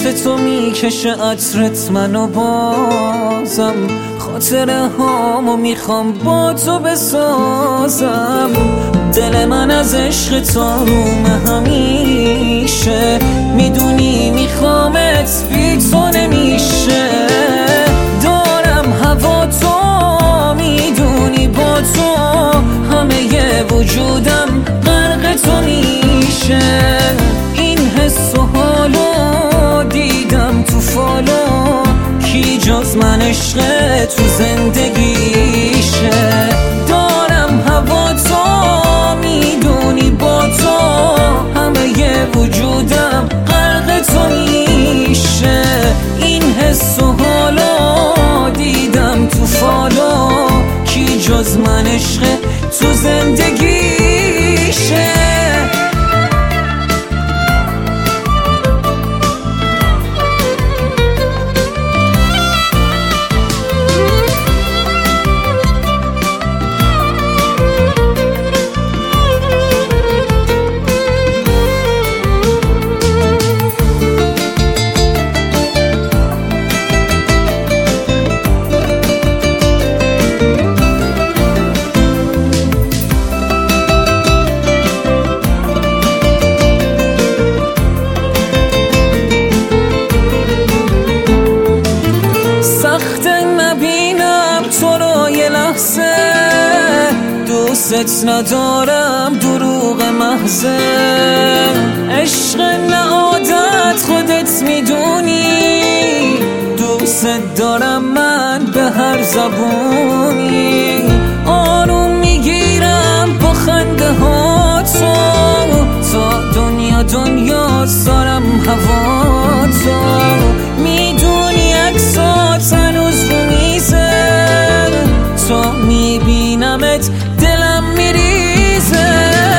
مثل تو میکشه عطرت منو، بازم خاطره هامو میخوام با تو بسازم. دل من از عشق تو آرومه همیشه، میدونی میخوامت بی تو نمیشه. دارم هوا تو، میدونی با تو همه ی وجودم غرق تو میشه. این حس و حالو دیدم تو فالو، کی جز من عشق تو زندگیشه. دارم هوا تو، میدونی با تو همه ی وجودم غرق تو میشه. این حس و حالو دیدم تو فالو، کی جز من عشق تو زندگیشه. دوست ندارم دروغ محضه، عشق نه عادت خودت میدونی. دوست دارم من به هر زبونی، آروم میگیرم با خنده ها تو. تا دنیا دنیا سارم هوا تو، میدونی عکسات هنوز رو میزه. تا میبینمت دلم میریزه.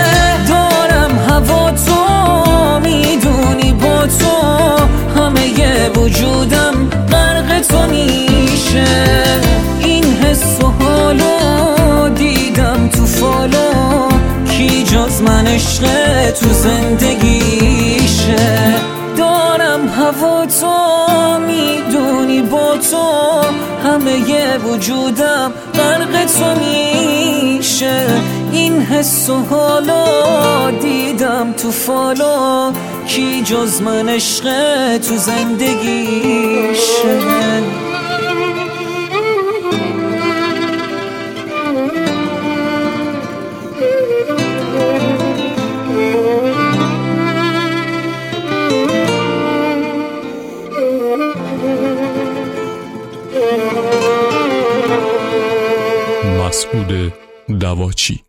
دارم هوا تو، میدونی با تو همه ی وجودم غرق تو میشه. این حس و حالو دیدم تو فالو، کی جز من عشق تو زندگیشه. دارم هوا تو، میدونی با تو همه ی وجودم غرق تو میشه. این حس و حالو دیدم تو فالو، کی جز من عشق تو زندگیشه. مسعود دواچی.